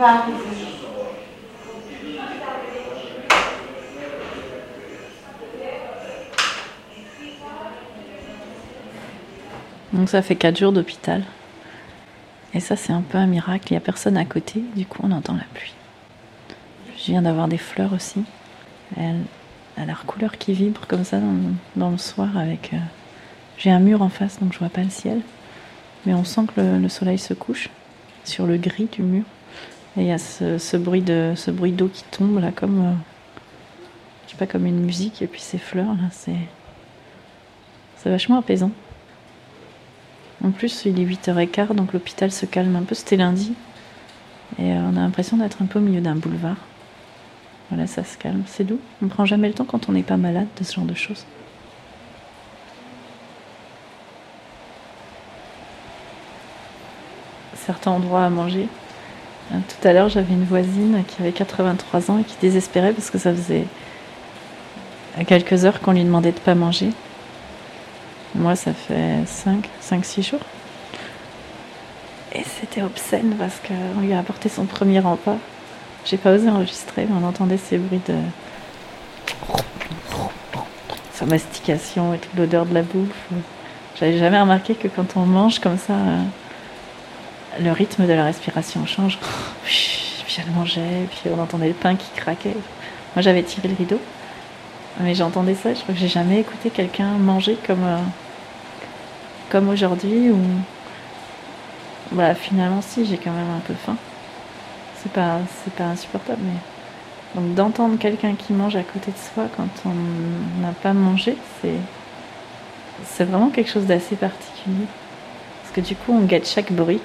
Donc ça fait 4 jours d'hôpital. Et ça, c'est un peu un miracle. Il n'y a personne à côté. Du coup, on entend la pluie. Je viens d'avoir des fleurs aussi. Elle a leur couleur qui vibre comme ça dans le soir. J'ai un mur en face, donc je vois pas le ciel. Mais on sent que le soleil se couche sur le gris du mur. Et il y a ce bruit d'eau qui tombe là, comme je sais pas, comme une musique. Et puis ces fleurs là, c'est vachement apaisant. En plus, il est 8h15, donc l'hôpital se calme un peu. C'était lundi. Et on a l'impression d'être un peu au milieu d'un boulevard. Voilà, ça se calme. C'est doux. On ne prend jamais le temps quand on n'est pas malade de ce genre de choses. Certains endroits à manger. Tout à l'heure, j'avais une voisine qui avait 83 ans et qui désespérait parce que ça faisait quelques heures qu'on lui demandait de ne pas manger. Moi, ça fait 5-6 jours. Et c'était obscène parce qu'on lui a apporté son premier repas. J'ai pas osé enregistrer, mais on entendait ces bruits de... sa mastication et toute l'odeur de la bouffe. J'avais jamais remarqué que quand on mange comme ça, le rythme de la respiration change. Puis elle mangeait, puis on entendait le pain qui craquait. Moi, j'avais tiré le rideau, mais j'entendais ça. Je crois que j'ai jamais écouté quelqu'un manger comme aujourd'hui. Où... Bah, finalement, si, j'ai quand même un peu faim. C'est pas insupportable, mais... Donc d'entendre quelqu'un qui mange à côté de soi quand on n'a pas mangé, c'est vraiment quelque chose d'assez particulier. Parce que du coup, on guette chaque bruit.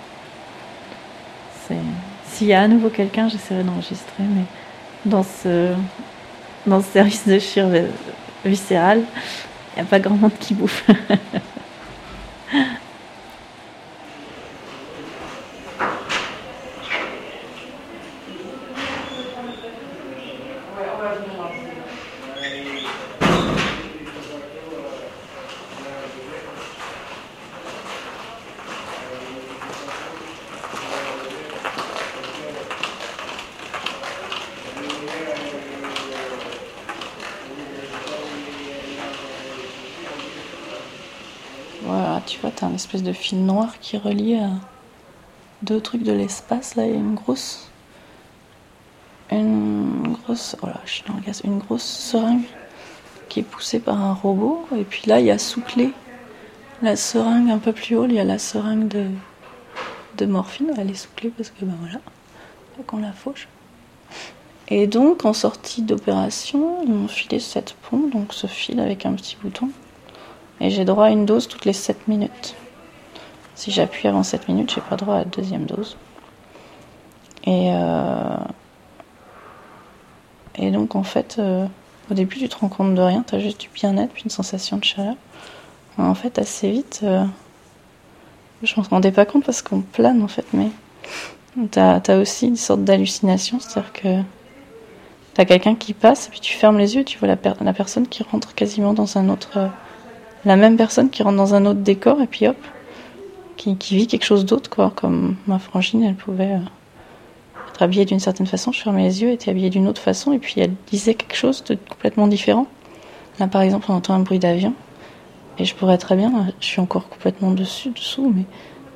S'il y a à nouveau quelqu'un, j'essaierai d'enregistrer, mais dans ce service de chirurgie viscérale, il n'y a pas grand monde qui bouffe. Voilà, tu vois, t'as un espèce de fil noir qui relie à deux trucs de l'espace. Là, il y a une grosse, oh là, je suis dans le gaz, une grosse seringue qui est poussée par un robot. Et puis là, il y a sous clé la seringue un peu plus haut. Il y a la seringue de morphine. Elle est sous clé parce que, ben voilà, qu'on la fauche. Et donc, en sortie d'opération, ils m'ont filé cette pompe, donc ce fil avec un petit bouton. Et j'ai droit à une dose toutes les 7 minutes. Si j'appuie avant 7 minutes, j'ai pas droit à la deuxième dose. Et donc en fait, au début tu te rends compte de rien, t'as juste du bien-être puis une sensation de chaleur. En fait, assez vite, je m'en rendais pas compte parce qu'on plane en fait, mais t'as aussi une sorte d'hallucination, c'est-à-dire que t'as quelqu'un qui passe et puis tu fermes les yeux et tu vois la personne qui rentre quasiment dans un autre... la même personne qui rentre dans un autre décor et puis hop, qui vit quelque chose d'autre, quoi. Comme ma frangine, elle pouvait être habillée d'une certaine façon, je fermais les yeux, elle était habillée d'une autre façon et puis elle disait quelque chose de complètement différent. Là par exemple on entend un bruit d'avion et je pourrais très bien, je suis encore complètement dessous, mais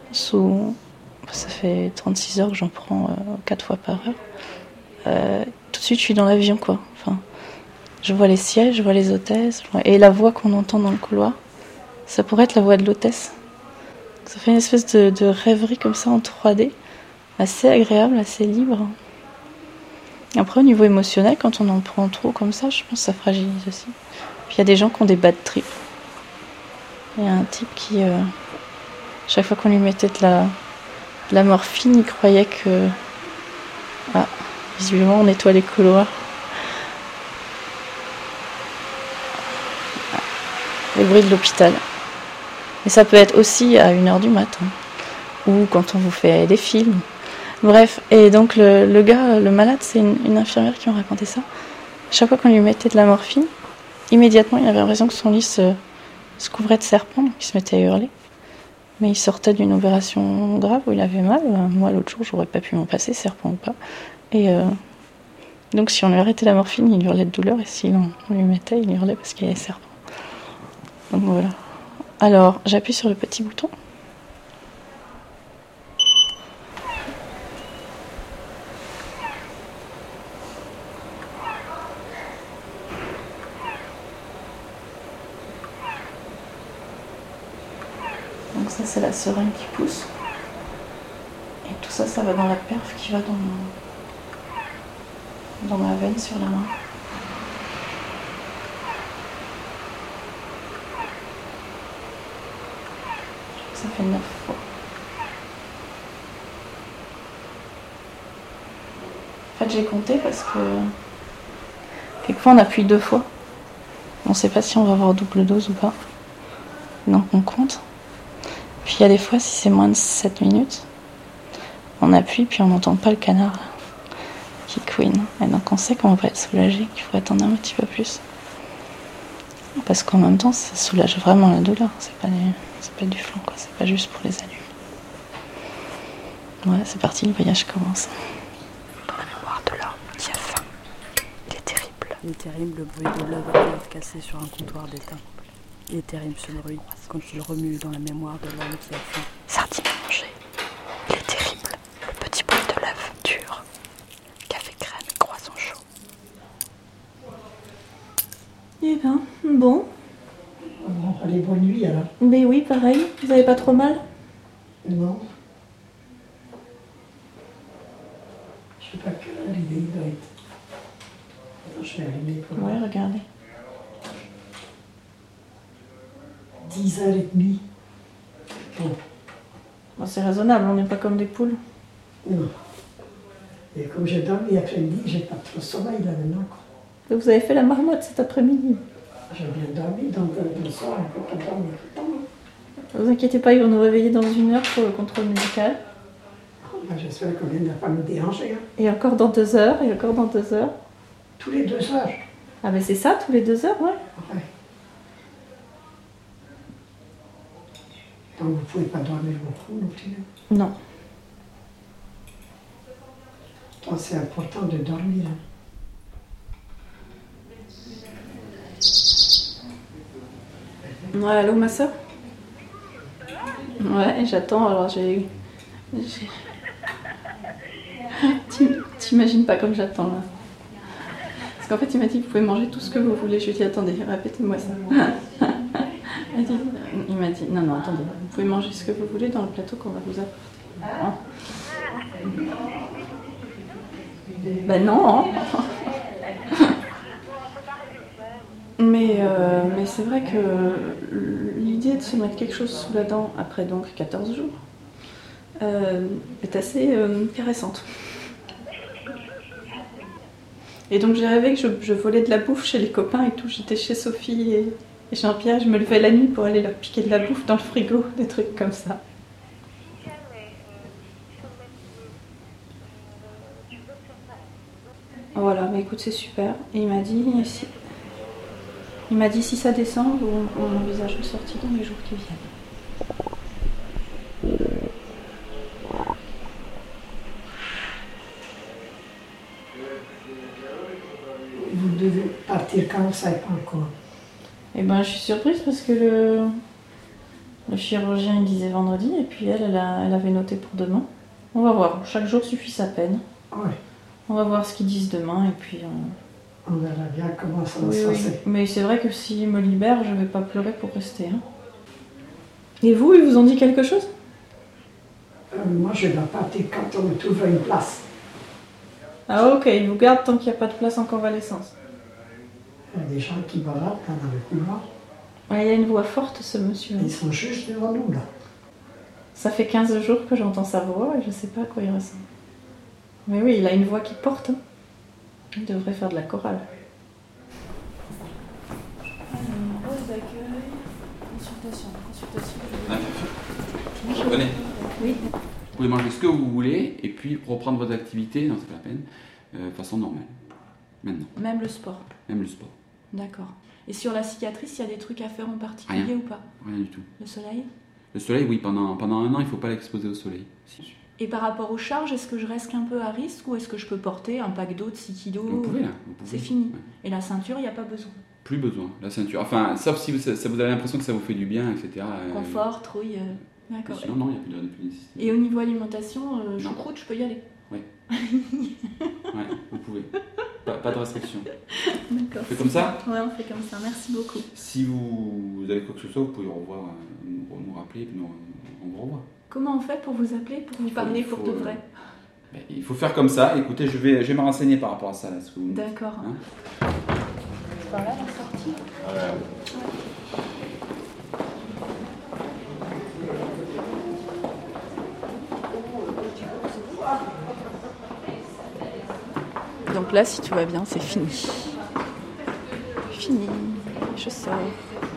ça fait 36 heures que j'en prends 4 fois par heure. Tout de suite je suis dans l'avion, quoi. Enfin, je vois les sièges, je vois les hôtesses, et la voix qu'on entend dans le couloir, ça pourrait être la voix de l'hôtesse. Ça fait une espèce de rêverie comme ça en 3D, assez agréable, assez libre. Après, au niveau émotionnel, quand on en prend trop comme ça, je pense que ça fragilise aussi. Puis il y a des gens qui ont des bad trips. Il y a un type qui, chaque fois qu'on lui mettait de la morphine, il croyait que... Ah, visiblement on nettoie les couloirs. Les bruits de l'hôpital. Et ça peut être aussi à 1h du matin, ou quand on vous fait des films. Bref, et donc le gars, le malade, c'est une infirmière qui m'a raconté ça. Chaque fois qu'on lui mettait de la morphine, immédiatement il avait l'impression que son lit se couvrait de serpents, donc il se mettait à hurler. Mais il sortait d'une opération grave où il avait mal. Moi, l'autre jour, j'aurais pas pu m'en passer, serpent ou pas. Et donc, si on lui arrêtait la morphine, il hurlait de douleur. Et si on lui mettait, il hurlait parce qu'il y avait serpent. Donc voilà. Alors, j'appuie sur le petit bouton. Donc ça, c'est la seringue qui pousse. Et tout ça, ça va dans la perf qui va dans ma veine sur la main. Ça fait 9 fois. En fait, j'ai compté parce que quelquefois on appuie 2 fois. On ne sait pas si on va avoir double dose ou pas. Donc on compte. Puis il y a des fois, si c'est moins de 7 minutes, on appuie puis on n'entend pas le canard là, qui couine. Et donc on sait qu'on va pas être soulagé, qu'il faut attendre un petit peu plus. Parce qu'en même temps, ça soulage vraiment la douleur. C'est pas du flan, quoi. C'est pas juste pour les allumer. Ouais, c'est parti, le voyage commence. Dans la mémoire de l'homme qui a faim. Il est terrible. Il est terrible le bruit de l'œuf cassé sur un comptoir d'étain. Il est terrible ce bruit quand il remue dans la mémoire de l'homme qui a faim. Sardine mangée. Il est terrible le petit bruit de l'œuf dur. Café crème et croissant chaud. Eh ben, bon. Bon, allez, bonne nuit alors. Mais oui, pareil. Vous avez pas trop mal? Non. Je sais pas quelle heure il doit être. Attends, je vais allumer pour Ouais, regardez. 10h30. Bon, Bon, c'est raisonnable, on n'est pas comme des poules. non. Et comme j'ai dormi après-midi, j'ai pas trop sommeil là maintenant, quoi. Donc vous avez fait la marmotte cet après-midi. J'ai bien dormi, donc le soir, on peut pas dormir tout le temps. Ne vous inquiétez pas, ils vont nous réveiller dans 1 heure pour le contrôle médical. Ben, j'espère qu'on ne va pas nous déranger. Hein. Et encore dans 2 heures, et encore dans 2 heures. Tous les 2 heures. Ah ben c'est ça, tous les 2 heures, ouais. Ouais. Donc vous pouvez pas dormir beaucoup non plus. Non. Donc c'est important de dormir. Hein. Ouais, allô ma soeur? Ouais, j'attends, alors T'imagines pas comme j'attends là. Parce qu'en fait il m'a dit que vous pouvez manger tout ce que vous voulez. Je lui ai dit attendez, répétez-moi ça. Il m'a dit non, attendez, vous pouvez manger ce que vous voulez dans le plateau qu'on va vous apporter. Hein? Ben non, hein. Mais c'est vrai que l'idée de se mettre quelque chose sous la dent après donc 14 jours est assez caressante. Et donc j'ai rêvé que je volais de la bouffe chez les copains et tout. J'étais chez Sophie et Jean-Pierre, je me levais la nuit pour aller leur piquer de la bouffe dans le frigo, des trucs comme ça. Voilà, mais écoute, c'est super. Et il m'a dit si ça descend, on envisage une sortie dans les jours qui viennent. Vous devez partir quand on ne sait pas encore. Eh ben, je suis surprise parce que le chirurgien il disait vendredi et puis elle avait noté pour demain. On va voir, chaque jour suffit sa peine. Ouais. On va voir ce qu'ils disent demain et puis... On verra bien comment ça va oui, se oui. passer. Mais c'est vrai que s'ils me libèrent, je vais pas pleurer pour rester. Hein. Et vous, ils vous ont dit quelque chose? Moi, je vais partir quand on me trouve une place. Ah ok, ils vous gardent tant qu'il n'y a pas de place en convalescence. Il y a des gens qui baladent dans le couloir. Ouais, il a une voix forte, ce monsieur. Ils sont juste devant nous, là. Ça fait 15 jours que j'entends sa voix et je sais pas à quoi il ressemble. Mais oui, il a une voix qui porte. Hein. Il devrait faire de la chorale. Rose d'accueil, consultation. Je connais. Oui. Vous pouvez manger ce que vous voulez et puis reprendre votre activité, non c'est pas la peine, de façon normale. Maintenant. Même le sport. Même le sport. D'accord. Et sur la cicatrice, il y a des trucs à faire en particulier Rien. ou pas? Rien du tout. Le soleil? Le soleil, oui, pendant un an, il ne faut pas l'exposer au soleil. Et par rapport aux charges, est-ce que je reste un peu à risque ou est-ce que je peux porter un pack d'eau de 6 kg? Vous pouvez, là. Vous pouvez. C'est fini. Ouais. Et la ceinture, il n'y a pas besoin. Plus besoin, la ceinture. Enfin, sauf si vous avez l'impression que ça vous fait du bien, etc. Confort, trouille. D'accord. Sinon, non, il n'y a plus de nécessité. Et au niveau alimentation, choucroute, je peux y aller? Oui. Ouais, vous pouvez. Pas de restriction. D'accord. On fait comme ça? Ouais, on fait comme ça. Merci beaucoup. Si vous avez quoi que ce soit, vous pouvez nous rappeler et puis on vous revoit. Comment on fait pour vous appeler, pour vous parler pour de vrai? Il faut faire comme ça. Écoutez, je vais me renseigner par rapport à ça. D'accord. Hein? Par là, la sortie? Donc là, si tout va bien, c'est fini. Fini. Je sors.